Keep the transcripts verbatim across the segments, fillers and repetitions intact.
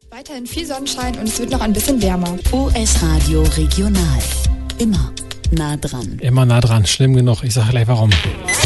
Weiterhin viel Sonnenschein und es wird noch ein bisschen wärmer. O S Radio Regional. Immer nah dran. Immer nah dran, schlimm genug. Ich sage gleich warum.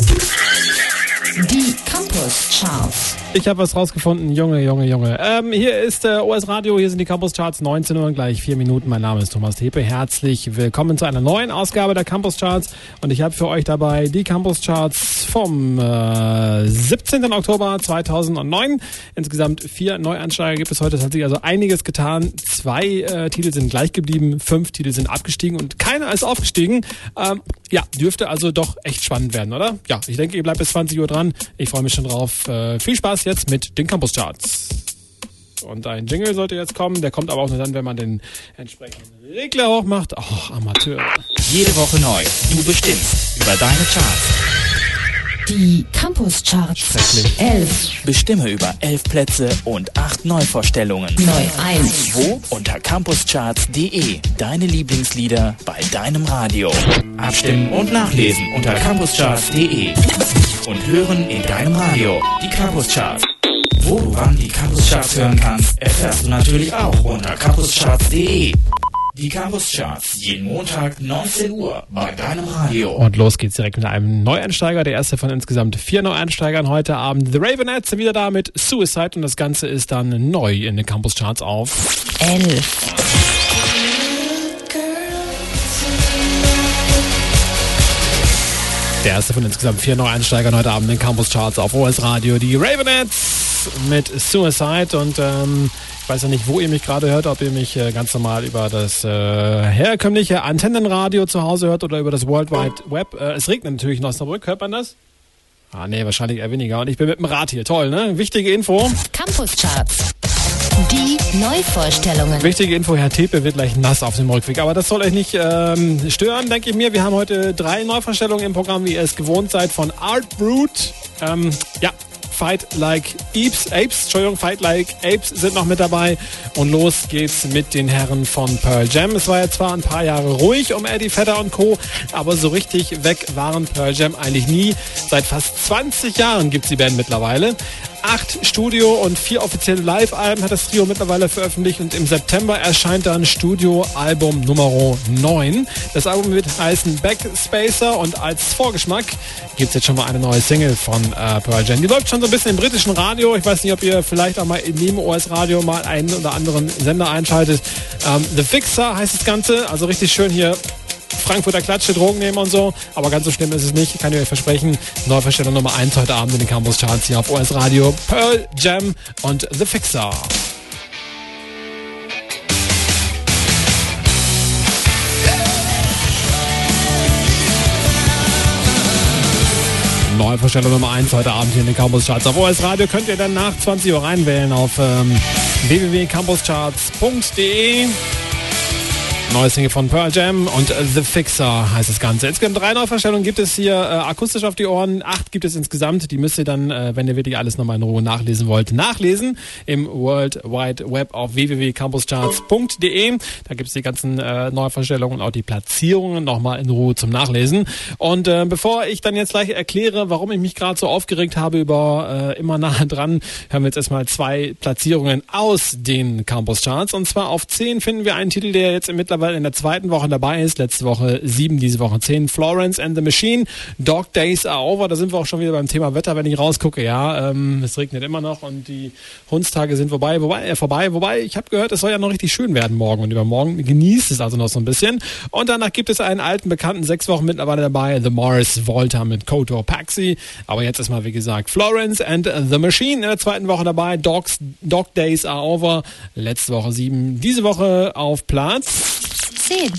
Die Campus Charts. Ich habe was rausgefunden, Junge, Junge, Junge. Ähm, hier ist äh, O S Radio, hier sind die Campus Charts, neunzehn Uhr und gleich vier Minuten. Mein Name ist Thomas Tepe. Herzlich willkommen zu einer neuen Ausgabe der Campus Charts. Und ich habe für euch dabei die Campus Charts vom äh, siebzehnten Oktober zweitausendneun. Insgesamt vier Neueinsteiger gibt es heute. Es hat sich also einiges getan. Zwei äh, Titel sind gleich geblieben, fünf Titel sind abgestiegen und keiner ist aufgestiegen. Ähm, ja, dürfte also doch echt spannend werden, oder? Ja, ich denke, ihr bleibt bis zwanzig Uhr dran. Ich freue mich schon drauf. Äh, viel Spaß jetzt mit den Campus Charts. Und ein Jingle sollte jetzt kommen. Der kommt aber auch nur dann, wenn man den entsprechenden Regler hochmacht. Oh, Amateur. Jede Woche neu. Du bestimmst über deine Charts. Die Campus Charts. Schrecklich. elf. Bestimme über elf Plätze und acht Neuvorstellungen. Neu eins. Wo? Unter campuscharts punkt de. Deine Lieblingslieder bei deinem Radio. Abstimmen und nachlesen unter campuscharts punkt de. Und hören in deinem Radio. Die Campus Charts. Wo du wann die Campus Charts hören kannst, erfährst du natürlich auch unter campuscharts punkt de. Die Campus Charts, jeden Montag neunzehn Uhr bei deinem Radio. Und los geht's direkt mit einem Neueinsteiger. Der erste von insgesamt vier Neueinsteigern heute Abend. The Ravenettes sind wieder da mit Suicide und das Ganze ist dann neu in den Campus Charts auf elf. Der erste von insgesamt vier Neueinsteigern heute Abend in den Campus Charts auf O S Radio. Die Ravenettes mit Suicide und ähm, ich weiß ja nicht, wo ihr mich gerade hört, ob ihr mich äh, ganz normal über das äh, herkömmliche Antennenradio zu Hause hört oder über das World Wide Web. Äh, es regnet natürlich in Osnabrück, hört man das? Ah nee, wahrscheinlich eher weniger. Und ich bin mit dem Rad hier, toll, ne? Wichtige Info. Campus Charts. Die Neuvorstellungen. Wichtige Info, Herr Tepe wird gleich nass auf dem Rückweg. Aber das soll euch nicht ähm, stören, denke ich mir. Wir haben heute drei Neuvorstellungen im Programm, wie ihr es gewohnt seid, von Art Brut. Ähm, ja, Fight Like Apes, Apes, Entschuldigung, Fight Like Apes sind noch mit dabei. Und los geht's mit den Herren von Pearl Jam. Es war ja zwar ein paar Jahre ruhig um Eddie Vedder und Co., aber so richtig weg waren Pearl Jam eigentlich nie. Seit fast zwanzig Jahren gibt's die Band mittlerweile. Acht Studio- und vier offizielle Live-Alben hat das Trio mittlerweile veröffentlicht und im September erscheint dann Studio-Album Nummer neun. Das Album wird heißen Backspacer und als Vorgeschmack gibt es jetzt schon mal eine neue Single von äh, Pearl Jam. Die läuft schon so ein bisschen im britischen Radio. Ich weiß nicht, ob ihr vielleicht auch mal neben O S Radio mal einen oder anderen Sender einschaltet. Ähm, The Fixer heißt das Ganze, also richtig schön hier Frankfurter Klatsche, Drogen nehmen und so. Aber ganz so schlimm ist es nicht, kann ich euch versprechen. Neuverstellung Nummer eins heute Abend in den Campus Charts hier auf O S Radio. Pearl Jam und The Fixer. Neuverstellung Nummer eins heute Abend hier in den Campus Charts. Auf O S Radio könnt ihr dann nach zwanzig Uhr reinwählen auf ähm, w w w punkt campuscharts punkt de. Neues Single von Pearl Jam und The Fixer heißt das Ganze. Insgesamt drei Neuvorstellungen gibt es hier äh, akustisch auf die Ohren. Acht gibt es insgesamt. Die müsst ihr dann, äh, wenn ihr wirklich alles nochmal in Ruhe nachlesen wollt, nachlesen im World Wide Web auf w w w punkt campuscharts punkt de. Da gibt es die ganzen äh, Neuvorstellungen und auch die Platzierungen nochmal in Ruhe zum Nachlesen. Und äh, bevor ich dann jetzt gleich erkläre, warum ich mich gerade so aufgeregt habe über äh, immer nah dran, hören wir jetzt erstmal zwei Platzierungen aus den Campus Charts. Und zwar auf zehn finden wir einen Titel, der jetzt im mittlerweile in der zweiten Woche dabei ist. Letzte Woche sieben, diese Woche zehn. Florence and the Machine. Dog Days Are Over. Da sind wir auch schon wieder beim Thema Wetter, wenn ich rausgucke. Ja, ähm, es regnet immer noch und die Hundstage sind vorbei. Wobei, äh, vorbei. Wobei, ich habe gehört, es soll ja noch richtig schön werden morgen und übermorgen. Genießt es also noch so ein bisschen. Und danach gibt es einen alten Bekannten, sechs Wochen mittlerweile dabei. The Mars Volta mit Koto Paxi. Aber jetzt ist mal, wie gesagt, Florence and the Machine in der zweiten Woche dabei. Dogs, Dog Days Are Over. Letzte Woche sieben. Diese Woche auf Platz zehn.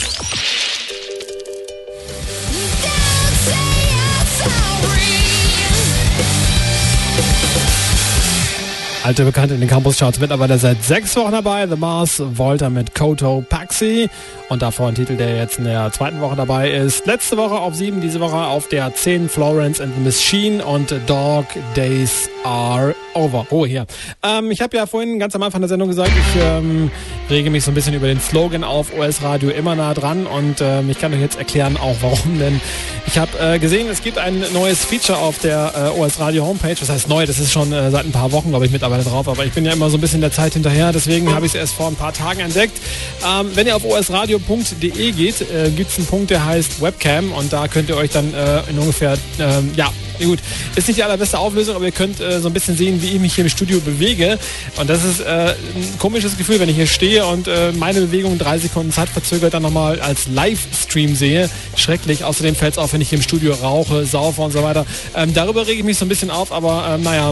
Alte Bekannte in den Campus Charts, mittlerweile seit sechs Wochen dabei. The Mars Volta mit Koto Paxi. Und davor ein Titel, der jetzt in der zweiten Woche dabei ist. Letzte Woche auf sieben, diese Woche auf der zehn. Florence and the Machine und Dog Days Are Over. Oh, hier. Ähm, ich habe ja vorhin ganz am Anfang der Sendung gesagt, ich ähm, rege mich so ein bisschen über den Slogan auf, O S Radio immer nah dran und äh, ich kann euch jetzt erklären auch warum, denn ich habe äh, gesehen, es gibt ein neues Feature auf der äh, O S Radio Homepage. Was heißt neu? Das ist schon äh, seit ein paar Wochen, glaube ich, mittlerweile drauf, aber ich bin ja immer so ein bisschen der Zeit hinterher, deswegen habe ich es erst vor ein paar Tagen entdeckt. Ähm, wenn ihr auf o s radio punkt d e geht, äh, gibt es einen Punkt, der heißt Webcam und da könnt ihr euch dann äh, in ungefähr, äh, ja, gut, ist nicht die allerbeste Auflösung, aber ihr könnt äh, so ein bisschen sehen, wie ich mich hier im Studio bewege und das ist äh, ein komisches Gefühl, wenn ich hier stehe und äh, meine Bewegung drei Sekunden zeitverzögert dann nochmal als Livestream sehe. Schrecklich. Außerdem fällt es auf, wenn ich hier im Studio rauche, saufe und so weiter. Ähm, darüber rege ich mich so ein bisschen auf, aber ähm, naja,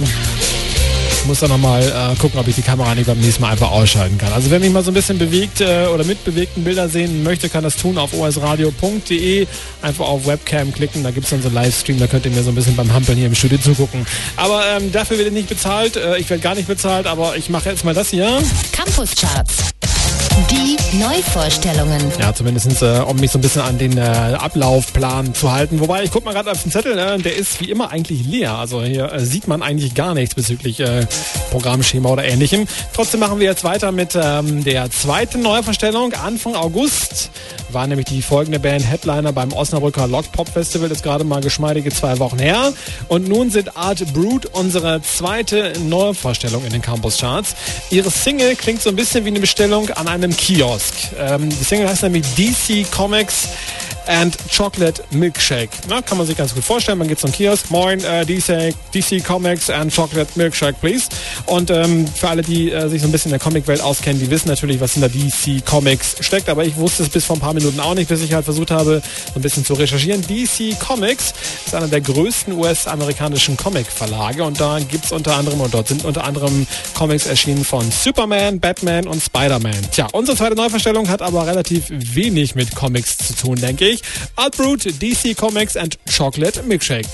ich muss dann nochmal äh, gucken, ob ich die Kamera nicht beim nächsten Mal einfach ausschalten kann. Also wer mich mal so ein bisschen bewegt äh, oder mit bewegten Bildern sehen möchte, kann das tun auf o s radio punkt d e. Einfach auf Webcam klicken, da gibt es dann so einen Livestream, da könnt ihr mir so ein bisschen beim Hampeln hier im Studio zugucken. Aber ähm, dafür werde ich nicht bezahlt, äh, ich werde gar nicht bezahlt, aber ich mache jetzt mal das hier. Campus Charts. Die Neuvorstellungen. Ja, zumindest äh, um mich so ein bisschen an den äh, Ablaufplan zu halten. Wobei, ich gucke mal gerade auf den Zettel, äh, der ist wie immer eigentlich leer. Also hier äh, sieht man eigentlich gar nichts bezüglich äh, Programmschema oder ähnlichem. Trotzdem machen wir jetzt weiter mit ähm, der zweiten Neuvorstellung. Anfang August war nämlich die folgende Band Headliner beim Osnabrücker Lock Pop Festival. Das ist gerade mal geschmeidige zwei Wochen her. Und nun sind Art Brut unsere zweite Neuvorstellung in den Campus Charts. Ihre Single klingt so ein bisschen wie eine Bestellung an einem Kiosk. Ähm, die Single heißt nämlich D C Comics and Chocolate Milkshake. Na, kann man sich ganz gut vorstellen. Man geht zum Kiosk. Moin, äh, D C, D C Comics and Chocolate Milkshake, please. Und ähm, für alle, die äh, sich so ein bisschen in der Comicwelt auskennen, die wissen natürlich, was hinter D C Comics steckt. Aber ich wusste es bis vor ein paar Minuten auch nicht, bis ich halt versucht habe, so ein bisschen zu recherchieren. D C Comics ist einer der größten U S-amerikanischen Comic-Verlage. Und da gibt es unter anderem, und dort sind unter anderem Comics erschienen von Superman, Batman und Spider-Man. Tja, unsere zweite Neuvorstellung hat aber relativ wenig mit Comics zu tun, denke ich. Art Brut, D C Comics and Chocolate Milkshake.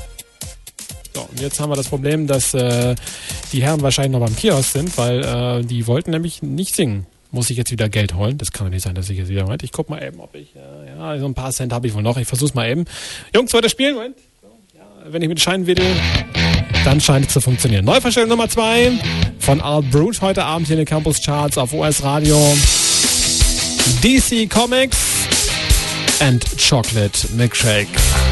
So, und jetzt haben wir das Problem, dass äh, die Herren wahrscheinlich noch beim Kiosk sind, weil äh, die wollten nämlich nicht singen. Muss ich jetzt wieder Geld holen? Das kann doch nicht sein, dass ich jetzt wieder... Moment, ich guck mal eben, ob ich... Äh, ja, so ein paar Cent habe ich wohl noch. Ich versuch's mal eben. Jungs, weiter spielen? Moment. So, ja, wenn ich mit Scheinen wedel, dann scheint es zu funktionieren. Neuvorstellung Nummer zwei von Art Brut heute Abend hier in den Campus Charts auf O S Radio. D C Comics and Chocolate Milkshake.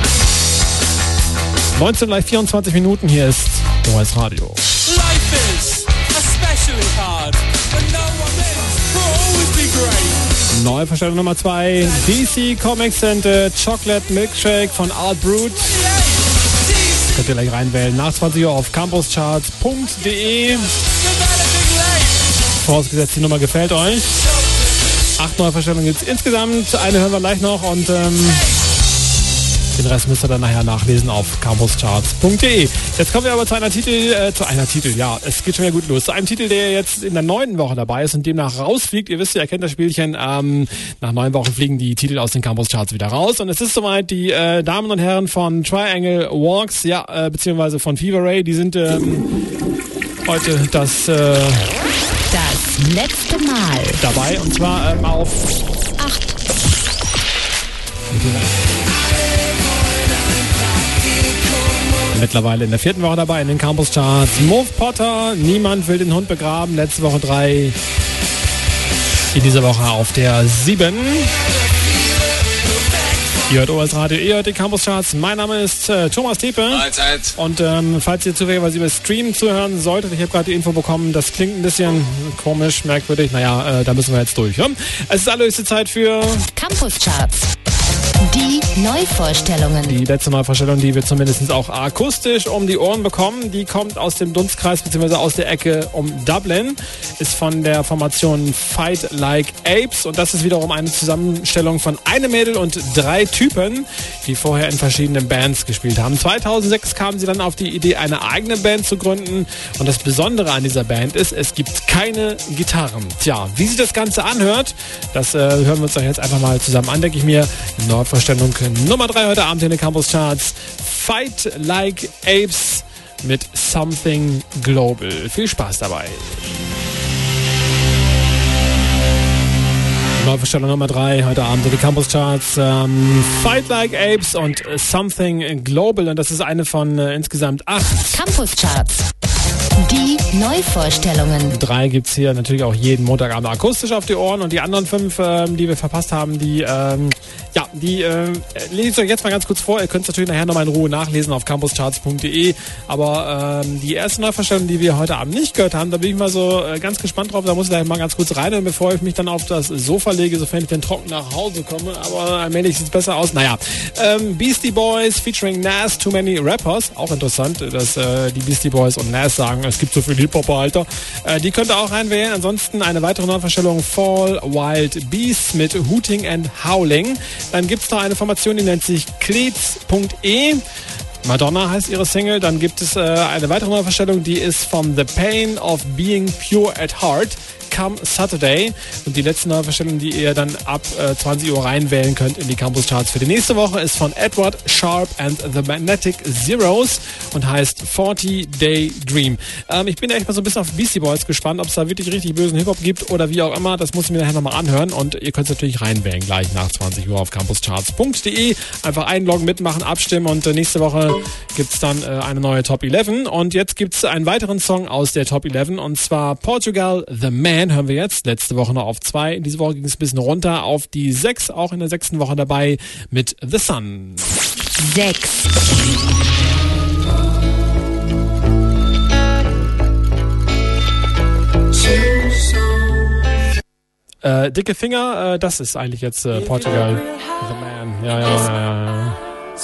neunzehn Uhr vierundzwanzig Minuten, hier ist O S Radio. Life is especially hard, but no one lives will always be great. Neuvorstellung Nummer zwei, D C Comics and uh, Chocolate Milkshake von Art Brut. Könnt ihr gleich reinwählen, nach zwanzig Uhr auf campuscharts punkt d e. Vorausgesetzt, die Nummer gefällt euch. Acht Neuvorstellungen gibt es insgesamt. Eine hören wir gleich noch und ähm, den Rest müsst ihr dann nachher nachlesen auf campuscharts punkt d e. Jetzt kommen wir aber zu einer Titel, äh, zu einer Titel, ja, es geht schon wieder gut los. Zu einem Titel, der jetzt in der neunten Woche dabei ist und demnach rausfliegt. Ihr wisst ja, ihr kennt das Spielchen. Ähm, nach neun Wochen fliegen die Titel aus den Campus Charts wieder raus. Und es ist soweit, die äh, Damen und Herren von Triangle Walks, ja, äh, beziehungsweise von Fever Ray, die sind ähm, heute das... Äh, Das letzte Mal dabei und zwar ähm, auf acht. Mittlerweile in der vierten Woche dabei in den Campus Charts. Move Potter, Niemand will den Hund begraben. Letzte Woche drei. In dieser Woche auf der sieben. Ihr hört O S Radio, ihr hört die Campus Charts. Mein Name ist äh, Thomas Tepe. Mahlzeit. Und ähm, falls ihr zufälligerweise über Stream zuhören solltet, ich habe gerade die Info bekommen, das klingt ein bisschen komisch, merkwürdig. Naja, äh, da müssen wir jetzt durch. Ja? Es ist allerhöchste Zeit für Campus Charts. Die Neuvorstellungen. die letzte Neuvorstellung, die wir zumindest auch akustisch um die Ohren bekommen. Die kommt aus dem Dunstkreis bzw. aus der Ecke um Dublin. Ist von der Formation Fight Like Apes. Und das ist wiederum eine Zusammenstellung von einem Mädel und drei Typen, die vorher in verschiedenen Bands gespielt haben. zweitausendsechs kamen sie dann auf die Idee, eine eigene Band zu gründen. Und das Besondere an dieser Band ist, es gibt keine Gitarren. Tja, wie sich das Ganze anhört, das äh, hören wir uns doch jetzt einfach mal zusammen an, denke ich mir. Neuvorstellung Nummer drei heute Abend in den Campus Charts. Fight Like Apes mit Something Global. Viel Spaß dabei. Neuvorstellung Nummer drei heute Abend in den Campus Charts. Ähm, Fight Like Apes und Something Global. Und das ist eine von äh, insgesamt acht Campus Charts. Die Neuvorstellungen. Drei gibt es hier natürlich auch jeden Montagabend akustisch auf die Ohren und die anderen fünf, ähm, die wir verpasst haben, die, ähm, ja, die äh, lese ich euch jetzt mal ganz kurz vor. Ihr könnt es natürlich nachher nochmal in Ruhe nachlesen auf campuscharts punkt de, aber ähm, die erste Neuvorstellung, die wir heute Abend nicht gehört haben, da bin ich mal so äh, ganz gespannt drauf, da muss ich gleich mal ganz kurz rein, und bevor ich mich dann auf das Sofa lege, sofern ich denn trocken nach Hause komme, aber allmählich sieht es besser aus. Naja, ähm, Beastie Boys featuring Nas, Too Many Rappers, auch interessant, dass äh, die Beastie Boys und Nas sagen, es gibt so viele Hip-Hopper, Alter. Äh, die könnt ihr auch reinwählen. Ansonsten eine weitere Neuvorstellung, Fall Wild Beasts mit Hooting and Howling. Dann gibt es noch eine Formation, die nennt sich Cleats punkt e. Madonna heißt ihre Single. Dann gibt es äh, eine weitere Neuvorstellung, die ist von The Pain of Being Pure at Heart. Come Saturday. Und die letzte Neuvorstellung, die ihr dann ab äh, zwanzig Uhr reinwählen könnt in die Campus Charts für die nächste Woche, ist von Edward Sharp and the Magnetic Zeros und heißt forty Day Dream. Ähm, ich bin echt mal so ein bisschen auf Beastie Boys gespannt, ob es da wirklich richtig bösen Hip-Hop gibt oder wie auch immer. Das muss ich mir nachher nochmal anhören, und ihr könnt es natürlich reinwählen gleich nach zwanzig Uhr auf campuscharts punkt de. Einfach einloggen, mitmachen, abstimmen, und äh, nächste Woche gibt es dann äh, eine neue Top elf. Und jetzt gibt es einen weiteren Song aus der Top elf, und zwar Portugal, The Man, hören wir jetzt. Letzte Woche noch auf zwei. Diese Woche ging es ein bisschen runter auf die sechs, auch in der sechsten Woche dabei mit The Sun. sechs. Äh, dicke Finger, äh, das ist eigentlich jetzt äh, Portugal, The Man. Ja, ja, ja, ja.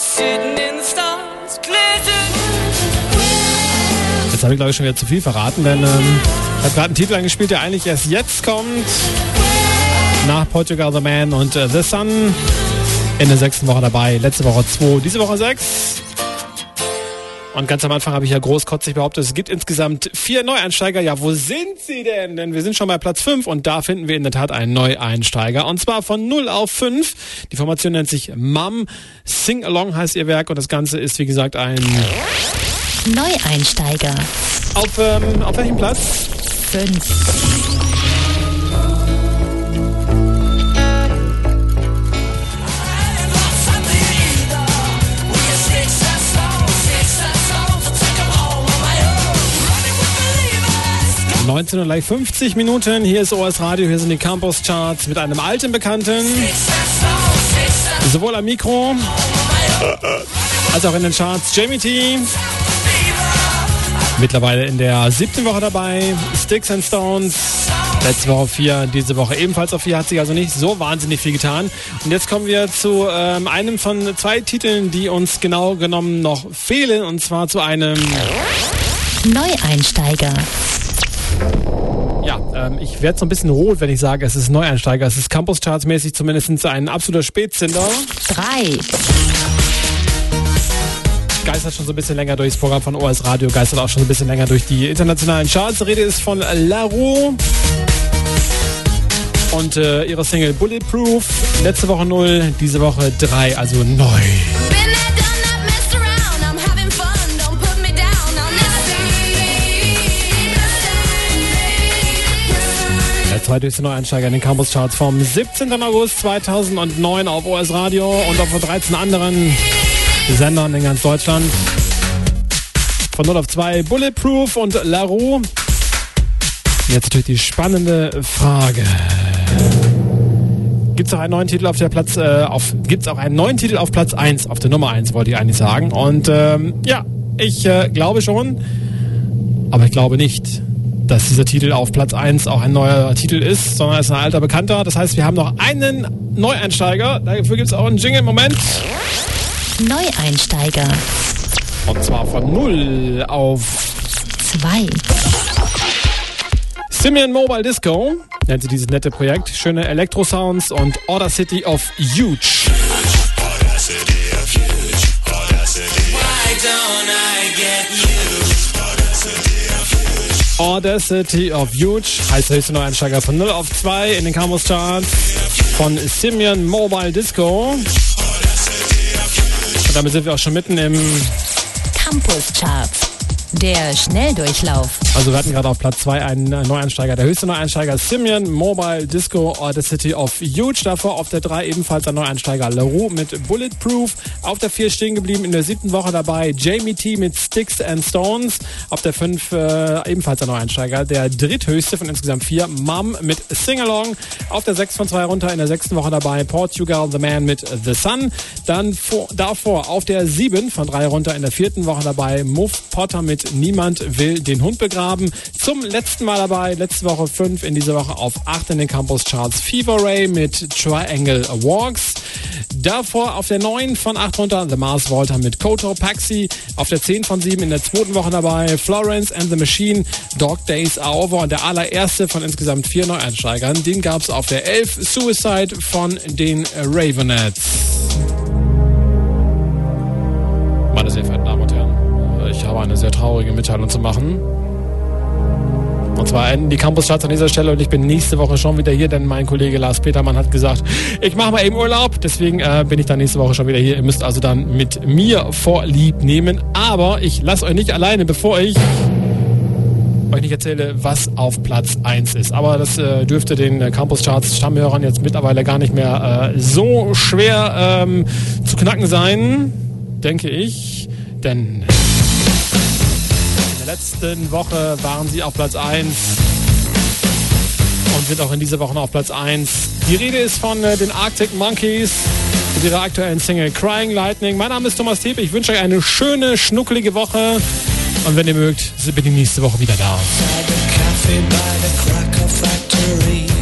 Jetzt habe ich, glaube ich, schon wieder zu viel verraten, denn ähm, ich habe gerade einen Titel angespielt, der eigentlich erst jetzt kommt. Nach Portugal, The Man und äh, The Sun. In der sechsten Woche dabei. Letzte Woche zwei, diese Woche sechs. Und ganz am Anfang habe ich ja großkotzig behauptet, es gibt insgesamt vier Neueinsteiger. Ja, wo sind sie denn? Denn wir sind schon bei Platz fünf, und da finden wir in der Tat einen Neueinsteiger. Und zwar von null auf fünf. Die Formation nennt sich Mum. Sing Along heißt ihr Werk, und das Ganze ist, wie gesagt, ein Neueinsteiger. Auf, ähm, auf welchem Platz? fünf. neunzehn Uhr gleich fünfzig Minuten. Hier ist O S Radio, hier sind die Campus Charts mit einem alten Bekannten. Sowohl am Mikro als auch in den Charts. Jamie T. Mittlerweile in der siebten Woche dabei. Sticks and Stones. Letzte Woche auf vier, diese Woche ebenfalls auf vier. Hat sich also nicht so wahnsinnig viel getan. Und jetzt kommen wir zu ähm, einem von zwei Titeln, die uns genau genommen noch fehlen. Und zwar zu einem Neueinsteiger. Ja, ähm, ich werde so ein bisschen rot, wenn ich sage, es ist Neueinsteiger. Es ist Campus Charts mäßig zumindest ein absoluter Spätzünder. drei. Geistert schon so ein bisschen länger durchs Programm von O S Radio, geistert auch schon ein bisschen länger durch die internationalen Charts. Die Rede ist von La Roux und äh, ihre Single Bulletproof. Letzte Woche null, diese Woche drei, also neu. Der zweithöchste Neueinsteiger in den Campus Charts vom siebzehnten August zweitausendneun auf O S Radio und auf dreizehn anderen Sendern in ganz Deutschland. Von null auf zwei Bulletproof und La Roux. Jetzt natürlich die spannende Frage. Gibt es auch einen neuen Titel auf der Platz, äh, auf, gibt's auch einen neuen Titel auf Platz eins, auf der Nummer eins, wollte ich eigentlich sagen. Und ähm, ja, ich äh, glaube schon, aber ich glaube nicht, dass dieser Titel auf Platz eins auch ein neuer Titel ist, sondern es ist ein alter Bekannter. Das heißt, wir haben noch einen Neueinsteiger. Dafür gibt es auch einen Jingle. Moment. Neueinsteiger. Und zwar von null auf zwei. Simian Mobile Disco nennt sie dieses nette Projekt. Schöne Elektro-Sounds und Order City of Huge. Order City of Huge heißt der höchste Neueinsteiger von null auf zwei in den Campus Charts von Simian Mobile Disco. Und damit sind wir auch schon mitten im Campus Charts. Der Schnelldurchlauf. Also wir hatten gerade auf Platz zwei einen Neueinsteiger. Der höchste Neueinsteiger Simeon, Mobile Disco Audacity of Huge. Davor auf der drei ebenfalls ein Neueinsteiger LaRue mit Bulletproof. Auf der vier stehen geblieben in der siebten Woche dabei Jamie T mit Sticks and Stones. Auf der fünf äh, ebenfalls ein Neueinsteiger. Der dritthöchste von insgesamt vier, Mom mit Singalong. Auf der sechs von zwei runter in der sechsten Woche dabei Portugal The Man mit The Sun. Dann vor, davor auf der sieben von drei runter in der vierten Woche dabei Muff Potter mit Niemand will den Hund begraben. Zum letzten Mal dabei, letzte Woche fünf, in dieser Woche auf acht in den Campus Charts Fever Ray mit Triangle Walks. Davor auf der neun von acht runter The Mars Volta mit Koto Paxi. Auf der zehn von sieben in der zweiten Woche dabei Florence and the Machine, Dog Days Are Over. Und der allererste von insgesamt vier Neueinsteigern, den gab es auf der elf, Suicide von den Ravenettes. Meine sehr verehrten Damen und Herren, ich habe eine sehr traurige Mitteilung zu machen. Und zwar enden die Campus-Charts an dieser Stelle und ich bin nächste Woche schon wieder hier, denn mein Kollege Lars Petermann hat gesagt, ich mache mal eben Urlaub, deswegen äh, bin ich dann nächste Woche schon wieder hier. Ihr müsst also dann mit mir Vorlieb nehmen, aber ich lasse euch nicht alleine, bevor ich euch nicht erzähle, was auf Platz eins ist. Aber das äh, dürfte den äh, Campus-Charts Stammhörern jetzt mittlerweile gar nicht mehr äh, so schwer ähm, zu knacken sein, denke ich, denn in der letzten Woche waren sie auf Platz eins und sind auch in dieser Woche noch auf Platz eins. Die Rede ist von äh, den Arctic Monkeys mit ihrer aktuellen Single Crying Lightning. Mein Name ist Thomas Tepe. Ich wünsche euch eine schöne, schnuckelige Woche. Und wenn ihr mögt, bin ich nächste Woche wieder da.